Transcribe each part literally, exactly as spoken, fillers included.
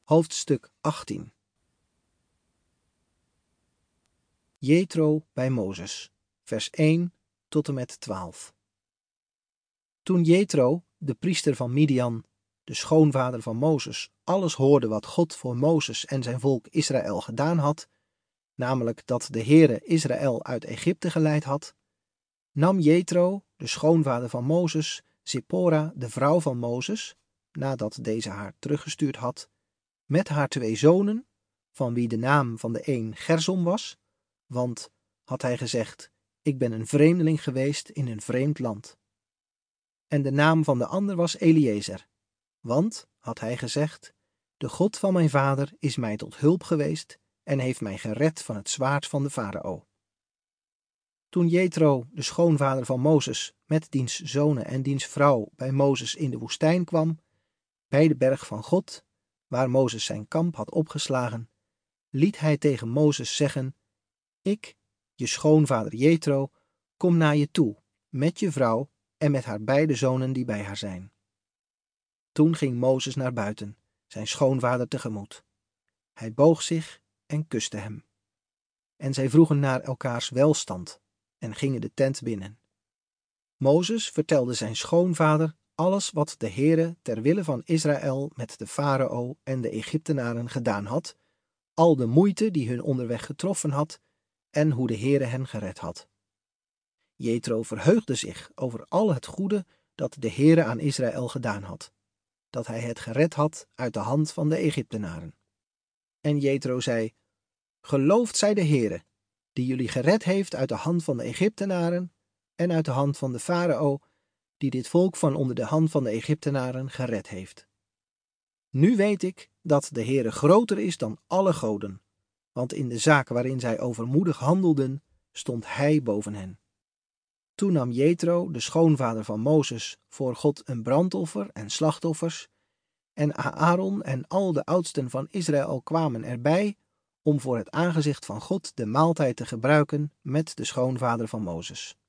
Hoofdstuk achttien. Jethro bij Mozes, vers één tot en met twaalf. Toen Jethro, de priester van Midian, de schoonvader van Mozes, alles hoorde wat God voor Mozes en zijn volk Israël gedaan had, namelijk dat de Heere Israël uit Egypte geleid had, nam Jethro, de schoonvader van Mozes, Zippora, de vrouw van Mozes, nadat deze haar teruggestuurd had, met haar twee zonen, van wie de naam van de een Gersom was, want, had hij gezegd, ik ben een vreemdeling geweest in een vreemd land. En de naam van de ander was Eliezer, want, had hij gezegd, de God van mijn vader is mij tot hulp geweest en heeft mij gered van het zwaard van de farao. Toen Jethro, de schoonvader van Mozes, met diens zonen en diens vrouw bij Mozes in de woestijn kwam, bij de berg van God, waar Mozes zijn kamp had opgeslagen, liet hij tegen Mozes zeggen, ik, je schoonvader Jethro, kom naar je toe, met je vrouw en met haar beide zonen die bij haar zijn. Toen ging Mozes naar buiten, zijn schoonvader tegemoet. Hij boog zich en kuste hem. En zij vroegen naar elkaars welstand en gingen de tent binnen. Mozes vertelde zijn schoonvader alles wat de Heere ter wille van Israël met de farao en de Egyptenaren gedaan had, al de moeite die hun onderweg getroffen had en hoe de Heere hen gered had. Jethro verheugde zich over al het goede dat de Heere aan Israël gedaan had, dat hij het gered had uit de hand van de Egyptenaren. En Jethro zei, geloofd zij de Heere, die jullie gered heeft uit de hand van de Egyptenaren en uit de hand van de farao, die dit volk van onder de hand van de Egyptenaren gered heeft. Nu weet ik dat de Heere groter is dan alle goden, want in de zaak waarin zij overmoedig handelden, stond hij boven hen. Toen nam Jethro, de schoonvader van Mozes, voor God een brandoffer en slachtoffers, en Aaron en al de oudsten van Israël kwamen erbij, om voor het aangezicht van God de maaltijd te gebruiken met de schoonvader van Mozes.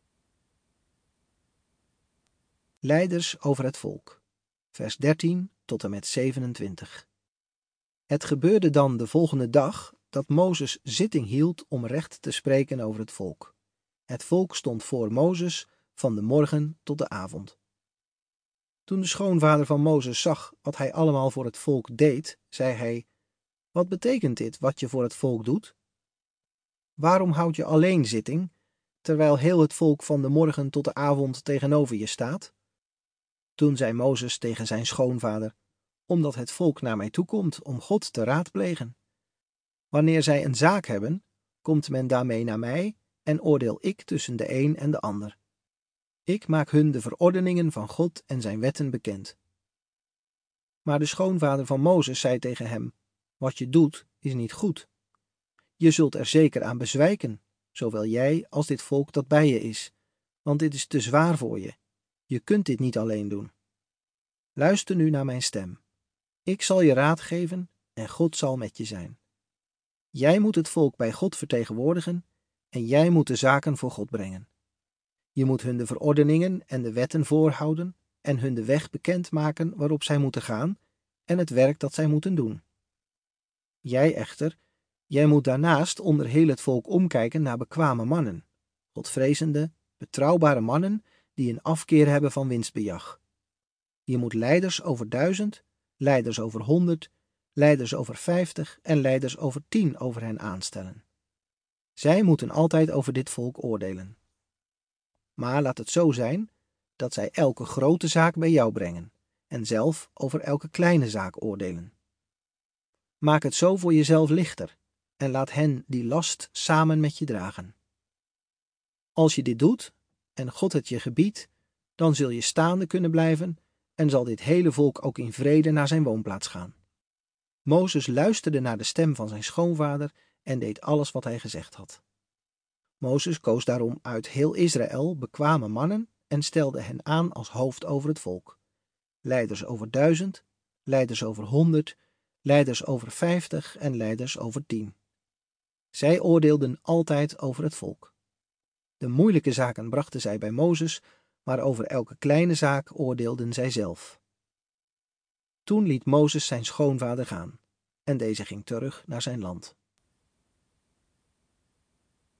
Leiders over het volk, vers dertien tot en met zevenentwintig. Het gebeurde dan de volgende dag dat Mozes zitting hield om recht te spreken over het volk. Het volk stond voor Mozes van de morgen tot de avond. Toen de schoonvader van Mozes zag wat hij allemaal voor het volk deed, zei hij, wat betekent dit wat je voor het volk doet? Waarom houd je alleen zitting, terwijl heel het volk van de morgen tot de avond tegenover je staat? Toen zei Mozes tegen zijn schoonvader, omdat het volk naar mij toekomt om God te raadplegen. Wanneer zij een zaak hebben, komt men daarmee naar mij en oordeel ik tussen de een en de ander. Ik maak hun de verordeningen van God en zijn wetten bekend. Maar de schoonvader van Mozes zei tegen hem, wat je doet is niet goed. Je zult er zeker aan bezwijken, zowel jij als dit volk dat bij je is, want dit is te zwaar voor je. Je kunt dit niet alleen doen. Luister nu naar mijn stem. Ik zal je raad geven en God zal met je zijn. Jij moet het volk bij God vertegenwoordigen en jij moet de zaken voor God brengen. Je moet hun de verordeningen en de wetten voorhouden en hun de weg bekendmaken waarop zij moeten gaan en het werk dat zij moeten doen. Jij echter, jij moet daarnaast onder heel het volk omkijken naar bekwame mannen, godvrezende, betrouwbare mannen die een afkeer hebben van winstbejag. Je moet leiders over duizend, leiders over honderd, leiders over vijftig en leiders over tien over hen aanstellen. Zij moeten altijd over dit volk oordelen. Maar laat het zo zijn dat zij elke grote zaak bij jou brengen en zelf over elke kleine zaak oordelen. Maak het zo voor jezelf lichter en laat hen die last samen met je dragen. Als je dit doet en God het je gebiedt, dan zul je staande kunnen blijven en zal dit hele volk ook in vrede naar zijn woonplaats gaan. Mozes luisterde naar de stem van zijn schoonvader en deed alles wat hij gezegd had. Mozes koos daarom uit heel Israël bekwame mannen en stelde hen aan als hoofd over het volk. Leiders over duizend, leiders over honderd, leiders over vijftig en leiders over tien. Zij oordeelden altijd over het volk. De moeilijke zaken brachten zij bij Mozes, maar over elke kleine zaak oordeelden zij zelf. Toen liet Mozes zijn schoonvader gaan, en deze ging terug naar zijn land.